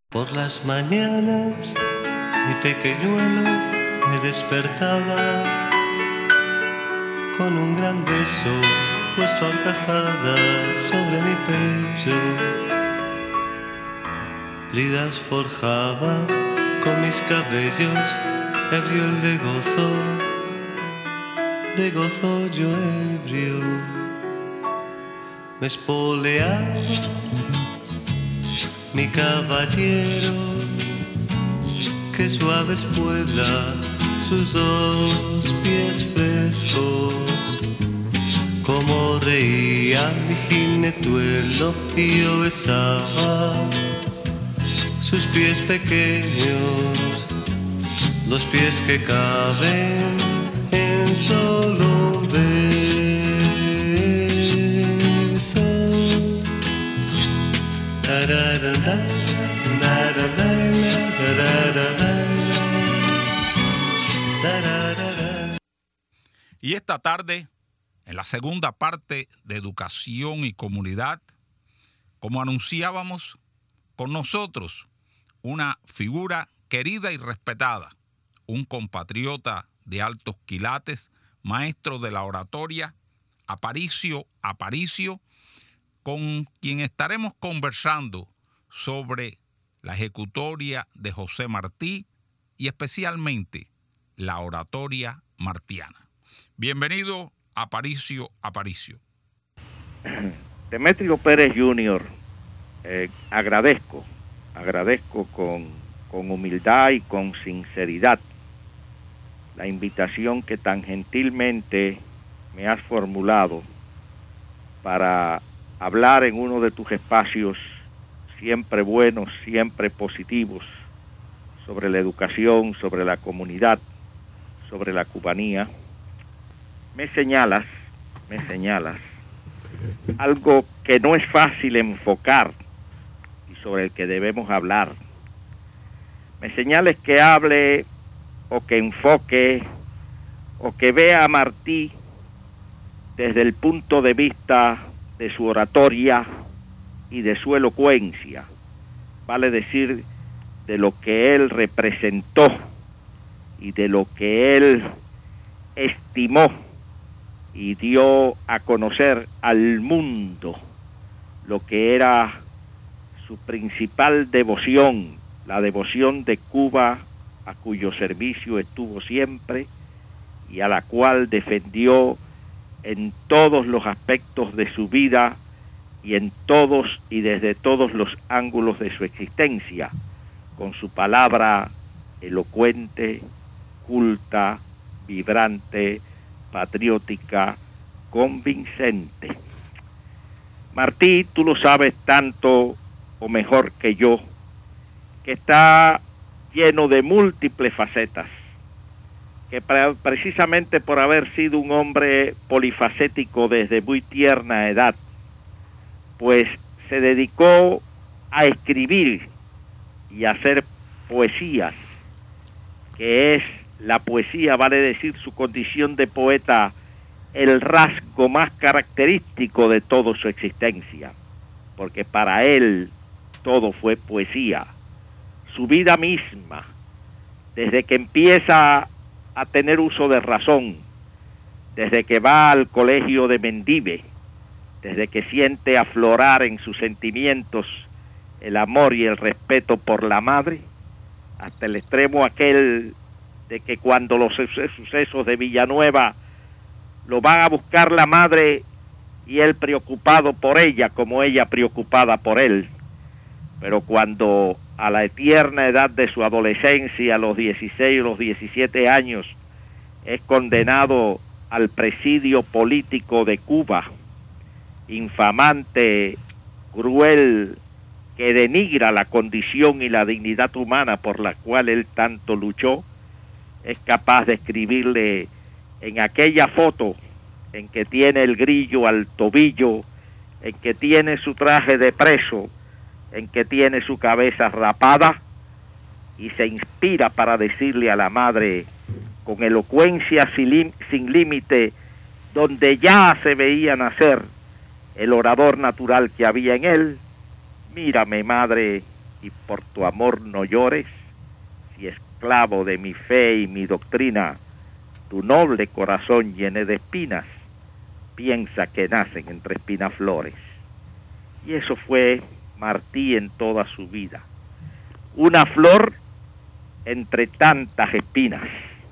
Por las mañanas mi pequeñuelo me despertaba con un gran beso puesto a horcajadas sobre mi pecho. Bridas forjaba con mis cabellos, ebrio el de gozo yo ebrio. Me espoleaba mi caballero, que suaves pueda sus dos pies frescos. Como reía mi jinetuelo y yo besaba sus pies pequeños, los pies que caben en solo un beso. Y esta tarde, en la segunda parte de Educación y Comunidad, como anunciábamos, con nosotros una figura querida y respetada, un compatriota de altos quilates, maestro de la oratoria, Aparicio, con quien estaremos conversando sobre la ejecutoria de José Martí y especialmente la oratoria martiana. Bienvenido, Aparicio. Demetrio Pérez Jr., agradezco con humildad y con sinceridad la invitación que tan gentilmente me has formulado para hablar en uno de tus espacios siempre buenos, siempre positivos, sobre la educación, sobre la comunidad, sobre la cubanía. Me señalas algo que no es fácil enfocar y sobre el que debemos hablar. Me señales que hable o que enfoque o que vea a Martí desde el punto de vista de su oratoria y de su elocuencia, vale decir, de lo que él representó y de lo que él estimó y dio a conocer al mundo lo que era su principal devoción, la devoción de Cuba, a cuyo servicio estuvo siempre y a la cual defendió en todos los aspectos de su vida y en todos y desde todos los ángulos de su existencia, con su palabra elocuente, culta, vibrante, patriótica, convincente. Martí, tú lo sabes tanto o mejor que yo, que está lleno de múltiples facetas, que precisamente por haber sido un hombre polifacético desde muy tierna edad, pues se dedicó a escribir y a hacer poesías, que es la poesía, vale decir, su condición de poeta, el rasgo más característico de toda su existencia, porque para él todo fue poesía. Su vida misma, desde que empieza a tener uso de razón, desde que va al colegio de Mendive, desde que siente aflorar en sus sentimientos el amor y el respeto por la madre, hasta el extremo aquel de que cuando los sucesos de Villanueva lo van a buscar la madre y él preocupado por ella como ella preocupada por él, pero cuando a la tierna edad de su adolescencia, a los 16 o los 17 años, es condenado al presidio político de Cuba, infamante, cruel, que denigra la condición y la dignidad humana por la cual él tanto luchó, es capaz de escribirle en aquella foto en que tiene el grillo al tobillo, en que tiene su traje de preso, en que tiene su cabeza rapada, y se inspira para decirle a la madre con elocuencia sin límite, donde ya se veía nacer el orador natural que había en él: mírame, madre, y por tu amor no llores, si esclavo de mi fe y mi doctrina, tu noble corazón llene de espinas, piensa que nacen entre espinas flores. Y eso fue Martí en toda su vida, una flor entre tantas espinas,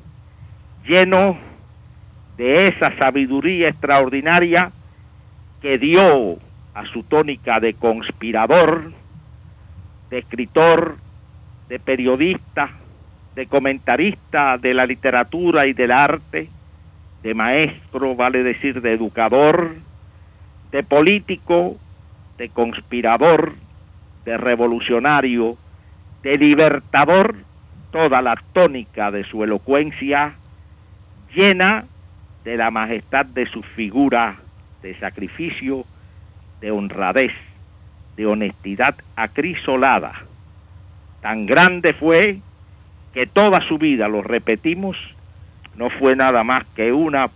lleno de esa sabiduría extraordinaria que dio a su tónica de conspirador, de escritor, de periodista, de comentarista de la literatura y del arte, de maestro, vale decir, de educador, de político, de conspirador, de revolucionario, de libertador, toda la tónica de su elocuencia llena de la majestad de su figura de sacrificio, de honradez, de honestidad acrisolada. Tan grande fue que toda su vida, lo repetimos, no fue nada más que una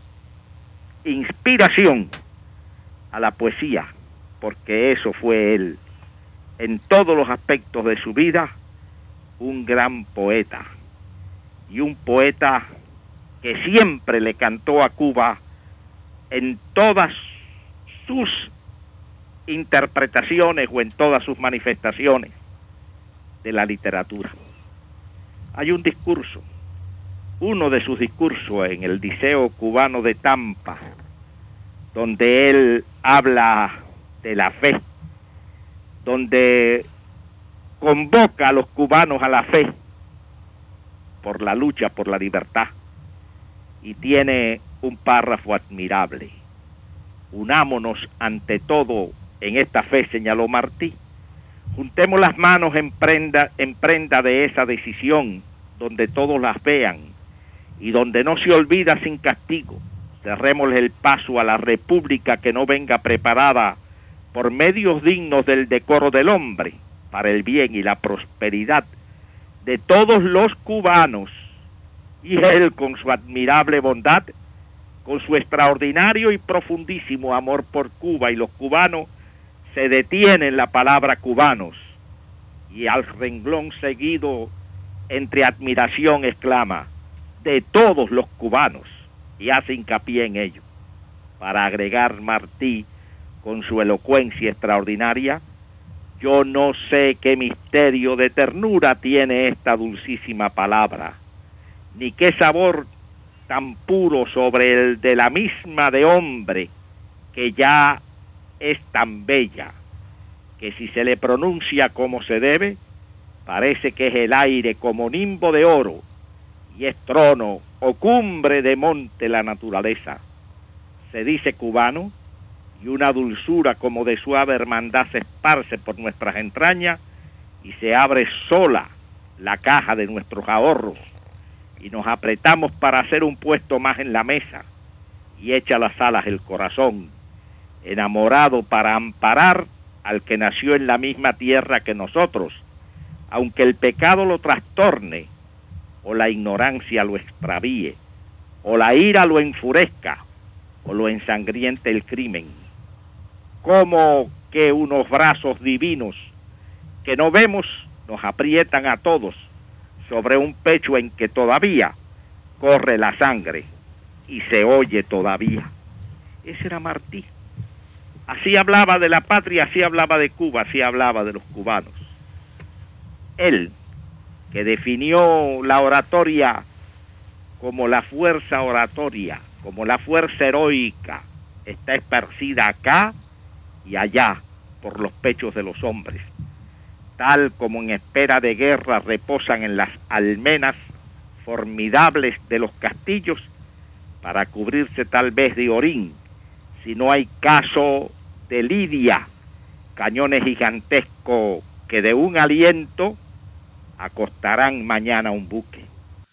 inspiración a la poesía, porque eso fue él, en todos los aspectos de su vida, un gran poeta, y un poeta que siempre le cantó a Cuba en todas sus interpretaciones o en todas sus manifestaciones de la literatura. Hay un discurso, uno de sus discursos en el Liceo Cubano de Tampa, donde él habla de la fe, donde convoca a los cubanos a la fe por la lucha por la libertad, y tiene un párrafo admirable. Unámonos ante todo en esta fe, señaló Martí. Juntemos las manos en prenda de esa decisión, donde todos las vean y donde no se olvida sin castigo. Cerrémosle el paso a la república que no venga preparada por medios dignos del decoro del hombre, para el bien y la prosperidad de todos los cubanos. Y él, con su admirable bondad, con su extraordinario y profundísimo amor por Cuba y los cubanos, se detiene en la palabra cubanos, y al renglón seguido, entre admiración, exclama, de todos los cubanos, y hace hincapié en ello. Para agregar Martí, con su elocuencia extraordinaria, yo no sé qué misterio de ternura tiene esta dulcísima palabra, ni qué sabor tan puro sobre el de la misma de hombre, que ya es tan bella, que si se le pronuncia como se debe, parece que es el aire como nimbo de oro, y es trono o cumbre de monte la naturaleza. Se dice cubano, y una dulzura como de suave hermandad se esparce por nuestras entrañas, y se abre sola la caja de nuestros ahorros, y nos apretamos para hacer un puesto más en la mesa, y echa las alas el corazón, enamorado para amparar al que nació en la misma tierra que nosotros, aunque el pecado lo trastorne, o la ignorancia lo extravíe, o la ira lo enfurezca, o lo ensangriente el crimen. Como que unos brazos divinos que no vemos nos aprietan a todos sobre un pecho en que todavía corre la sangre y se oye todavía. Ese era Martí. Así hablaba de la patria, así hablaba de Cuba, así hablaba de los cubanos. Él, que definió la oratoria como la fuerza oratoria, como la fuerza heroica, está esparcida acá y allá por los pechos de los hombres, tal como en espera de guerra reposan en las almenas formidables de los castillos para cubrirse tal vez de orín, si no hay caso de lidia, cañones gigantescos que de un aliento acostarán mañana un buque.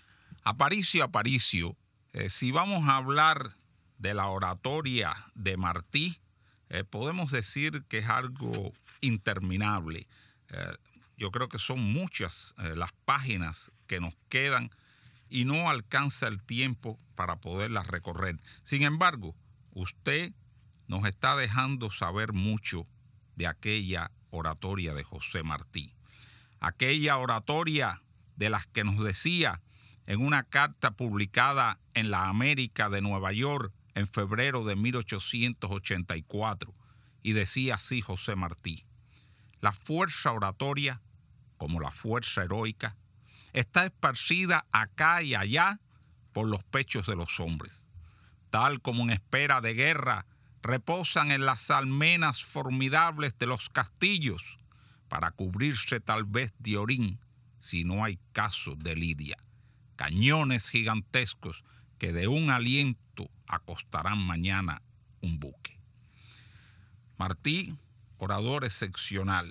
Aparicio, si vamos a hablar de la oratoria de Martí, podemos decir que es algo interminable. Yo creo que son muchas las páginas que nos quedan y no alcanza el tiempo para poderlas recorrer. Sin embargo, usted nos está dejando saber mucho de aquella oratoria de José Martí. aquella oratoria de las que nos decía en una carta publicada en la América de Nueva York en febrero de 1884, y decía así José Martí: la fuerza oratoria, como la fuerza heroica, está esparcida acá y allá por los pechos de los hombres. Tal como en espera de guerra reposan en las almenas formidables de los castillos para cubrirse tal vez de orín si no hay caso de lidia. Cañones gigantescos que de un aliento acostarán mañana un buque. Martí, orador excepcional,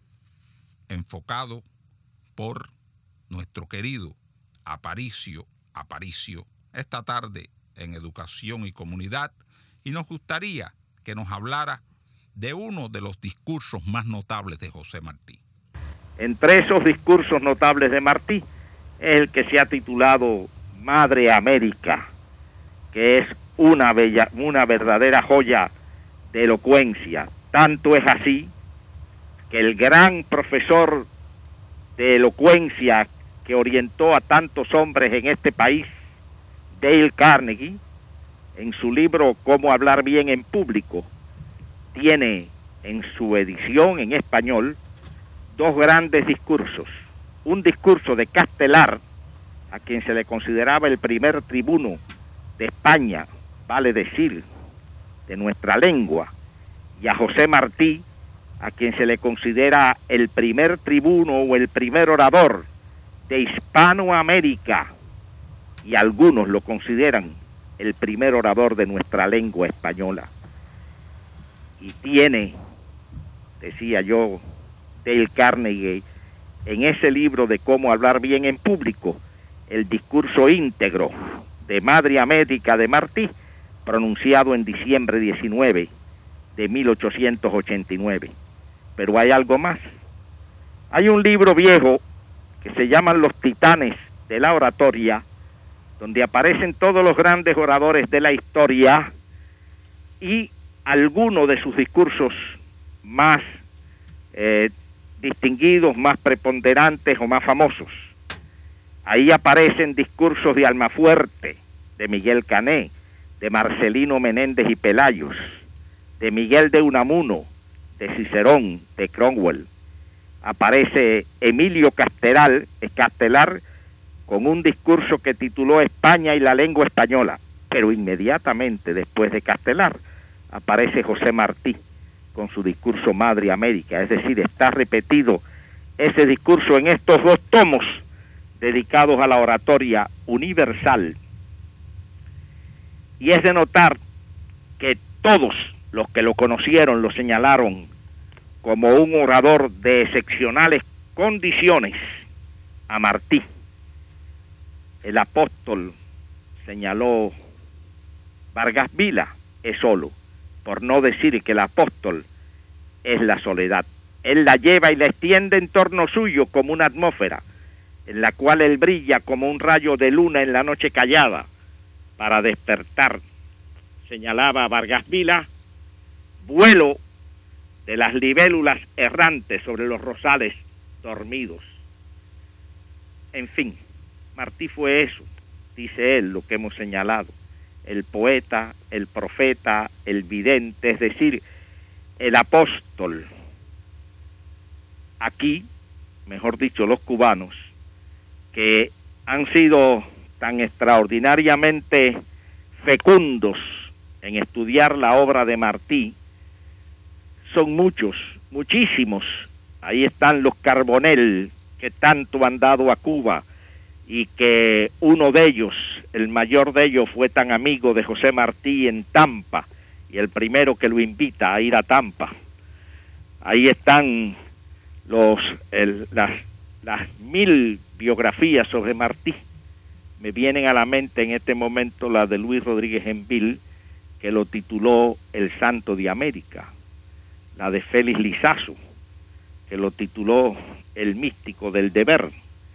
enfocado por nuestro querido Aparicio, esta tarde en Educación y Comunidad, y nos gustaría que nos hablara de uno de los discursos más notables de José Martí. Entre esos discursos notables de Martí es el que se ha titulado Madre América, que es una verdadera joya de elocuencia. Tanto es así que el gran profesor de elocuencia que orientó a tantos hombres en este país, Dale Carnegie, en su libro Cómo hablar bien en público, tiene en su edición en español dos grandes discursos. Un discurso de Castelar, a quien se le consideraba el primer tribuno de España, vale decir, de nuestra lengua, y a José Martí, a quien se le considera el primer tribuno o el primer orador de Hispanoamérica, y algunos lo consideran el primer orador de nuestra lengua española. Y tiene, decía yo, Dale Carnegie, en ese libro de Cómo hablar bien en público, el discurso íntegro de Madre América de Martí, pronunciado en diciembre 19 de 1889. Pero hay algo más. Hay un libro viejo que se llama Los Titanes de la Oratoria, donde aparecen todos los grandes oradores de la historia y algunos de sus discursos más distinguidos, más preponderantes o más famosos. Ahí aparecen discursos de Almafuerte, de Miguel Cané, de Marcelino Menéndez y Pelayos, de Miguel de Unamuno, de Cicerón, de Cromwell. Aparece Emilio Castelar con un discurso que tituló España y la lengua española, pero inmediatamente después de Castelar aparece José Martí con su discurso Madre América, es decir, está repetido ese discurso en estos dos tomos dedicados a la oratoria universal. Y es de notar que todos los que lo conocieron lo señalaron como un orador de excepcionales condiciones a Martí. El apóstol, señaló Vargas Vila, es solo, por no decir que el apóstol es la soledad. Él la lleva y la extiende en torno suyo como una atmósfera, en la cual él brilla como un rayo de luna en la noche callada, para despertar, señalaba Vargas Vila, vuelo de las libélulas errantes sobre los rosales dormidos. En fin, Martí fue eso, dice él, lo que hemos señalado, el poeta, el profeta, el vidente, es decir, el apóstol. Aquí, mejor dicho, los cubanos, que han sido tan extraordinariamente fecundos en estudiar la obra de Martí, son muchos, muchísimos. Ahí están los Carbonell, que tanto han dado a Cuba, y que uno de ellos, el mayor de ellos, fue tan amigo de José Martí en Tampa, y el primero que lo invita a ir a Tampa. Ahí están las 1000 biografías sobre Martí. Me vienen a la mente en este momento la de Luis Rodríguez Envil, que lo tituló El Santo de América, la de Félix Lizazo, que lo tituló El Místico del Deber.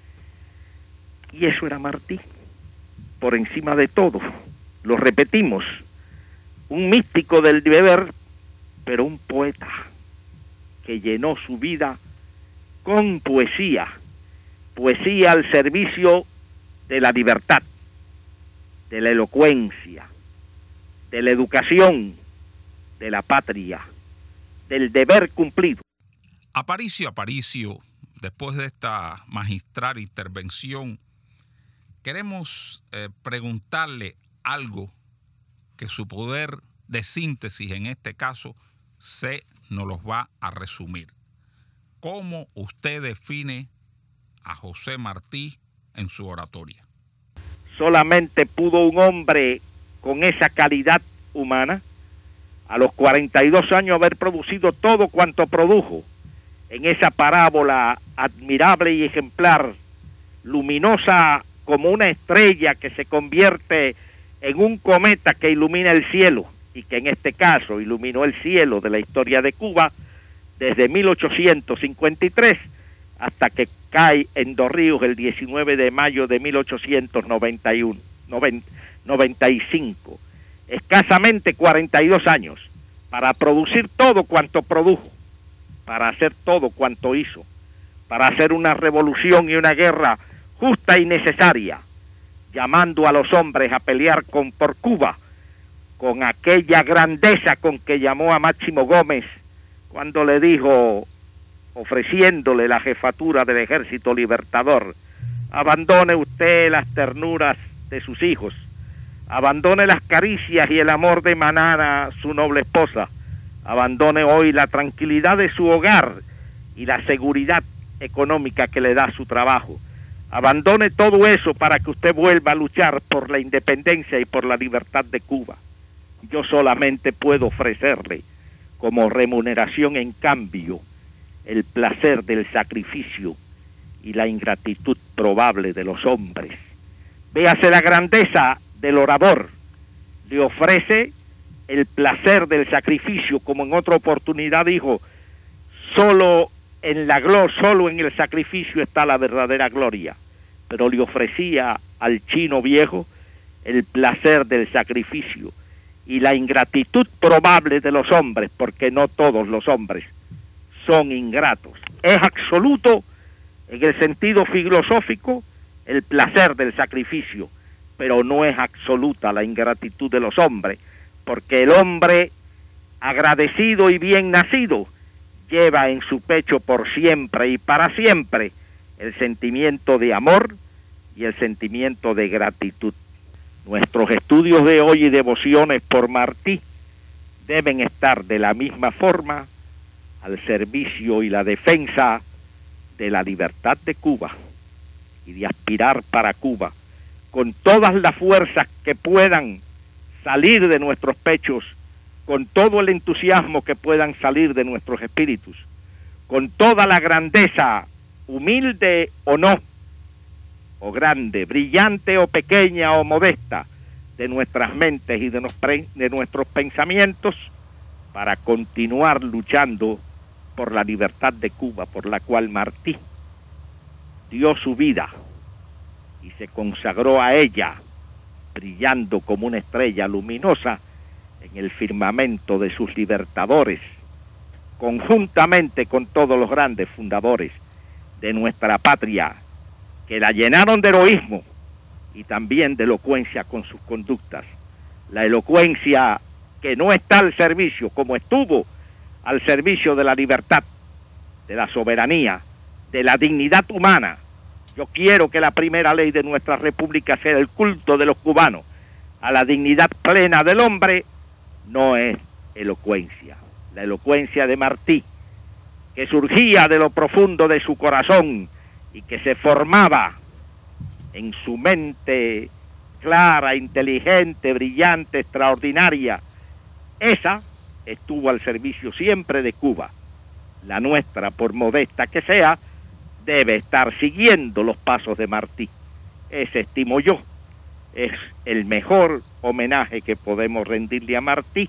Y eso era Martí, por encima de todo. Lo repetimos, un místico del deber, pero un poeta que llenó su vida con poesía, poesía al servicio de la libertad, de la elocuencia, de la educación, de la patria, del deber cumplido. Aparicio, después de esta magistral intervención, queremos preguntarle algo que su poder de síntesis, en este caso, nos los va a resumir. ¿Cómo usted define a José Martí en su oratoria? Solamente pudo un hombre con esa calidad humana, a los 42 años, haber producido todo cuanto produjo en esa parábola admirable y ejemplar, luminosa como una estrella que se convierte en un cometa que ilumina el cielo, y que en este caso iluminó el cielo de la historia de Cuba desde 1853 hasta que cae en Dos Ríos el 19 de mayo de 1895. Escasamente 42 años para producir todo cuanto produjo, para hacer todo cuanto hizo, para hacer una revolución y una guerra justa y necesaria, llamando a los hombres a pelear por Cuba, con aquella grandeza con que llamó a Máximo Gómez cuando le dijo, ofreciéndole la jefatura del Ejército Libertador: abandone usted las ternuras de sus hijos, abandone las caricias y el amor de Manana, su noble esposa, abandone hoy la tranquilidad de su hogar y la seguridad económica que le da su trabajo, abandone todo eso para que usted vuelva a luchar por la independencia y por la libertad de Cuba. Yo solamente puedo ofrecerle como remuneración en cambio el placer del sacrificio y la ingratitud probable de los hombres. Véase la grandeza del orador. Le ofrece el placer del sacrificio, como en otra oportunidad dijo, solo en el sacrificio está la verdadera gloria. Pero le ofrecía al chino viejo el placer del sacrificio y la ingratitud probable de los hombres, porque no todos los hombres son ingratos. Es absoluto en el sentido filosófico el placer del sacrificio, pero no es absoluta la ingratitud de los hombres, porque el hombre agradecido y bien nacido lleva en su pecho por siempre y para siempre el sentimiento de amor y el sentimiento de gratitud. Nuestros estudios de hoy y devociones por Martí deben estar de la misma forma al servicio y la defensa de la libertad de Cuba y de aspirar para Cuba con todas las fuerzas que puedan salir de nuestros pechos, con todo el entusiasmo que puedan salir de nuestros espíritus, con toda la grandeza, humilde o no, o grande, brillante o pequeña o modesta, de nuestras mentes y de nuestros pensamientos, para continuar luchando por la libertad de Cuba, por la cual Martí dio su vida y se consagró a ella, brillando como una estrella luminosa en el firmamento de sus libertadores, conjuntamente con todos los grandes fundadores de nuestra patria, que la llenaron de heroísmo y también de elocuencia con sus conductas. La elocuencia que no está al servicio, como estuvo al servicio de la libertad, de la soberanía, de la dignidad humana. Yo quiero que la primera ley de nuestra república sea el culto de los cubanos a la dignidad plena del hombre. No es elocuencia. La elocuencia de Martí, que surgía de lo profundo de su corazón y que se formaba en su mente clara, inteligente, brillante, extraordinaria, esa estuvo al servicio siempre de Cuba. La nuestra, por modesta que sea, debe estar siguiendo los pasos de Martí. Ese, estimo yo, es el mejor homenaje que podemos rendirle a Martí.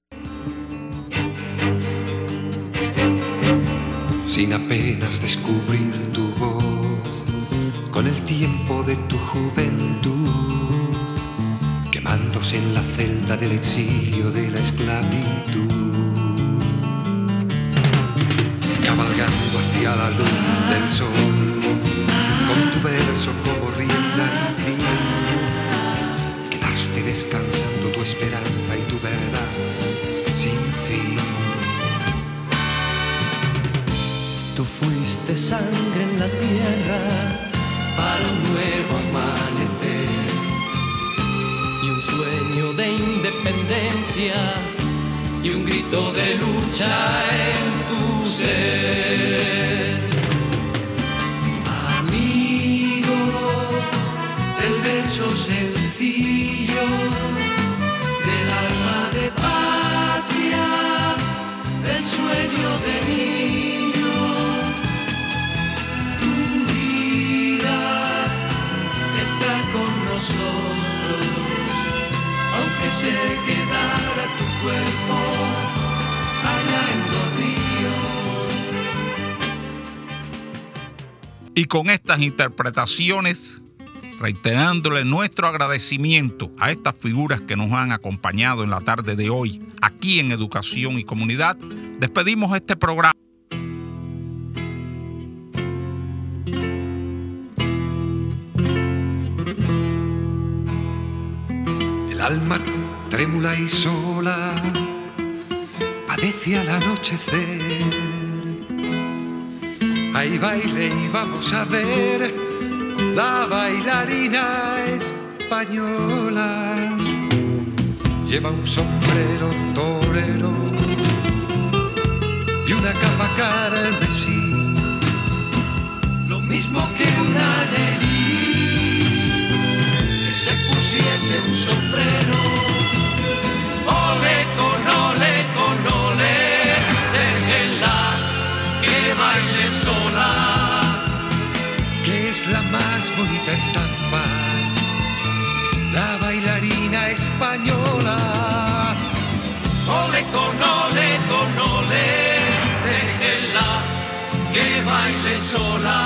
Sin apenas descubrir tu voz, con el tiempo de tu juventud, quemándose en la celda del exilio de la esclavitud. cabalgando hacia la luz del sol, con tu verso como rienda y crin. Quedaste descansando tu esperanza y tu verdad sin fin. Tú fuiste sangre en la tierra para un nuevo amanecer y un sueño de independencia y un grito de lucha en tu ser. Amigo del verso sencillo, del alma de patria, del sueño de niño, tu vida está con nosotros, aunque se quedara tu cuerpo allá en los ríos. Y con estas interpretaciones, reiterándole nuestro agradecimiento a estas figuras que nos han acompañado en la tarde de hoy, aquí en Educación y Comunidad, despedimos este programa. El alma trémula y sola padece al anochecer. Hay baile y vamos a ver la bailarina española. Lleva un sombrero torero y una capa carmesí, lo mismo que una Nelly que se pusiese un sombrero. Ole con ole, déjenla que baile sola, que es la más bonita estampa, la bailarina española. Ole con ole, déjenla que baile sola.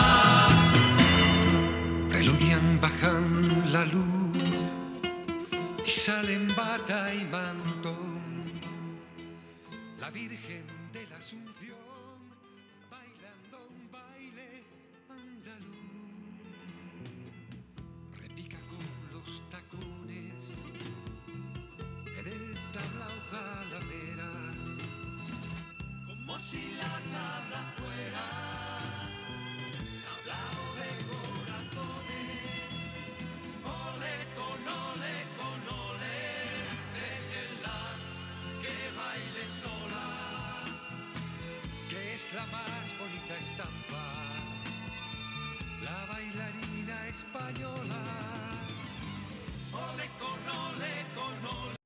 Preludian, bajan la luz y salen bata y mantón, la Virgen de la Asunción bailando un baile andaluz. Repica con los tacones en el tablao zalamera, como si la tabla fuera tablao de corazones. Ole con ole, déjenla que baile sola, que es la más bonita estampa, la bailarina española. Ole con ole.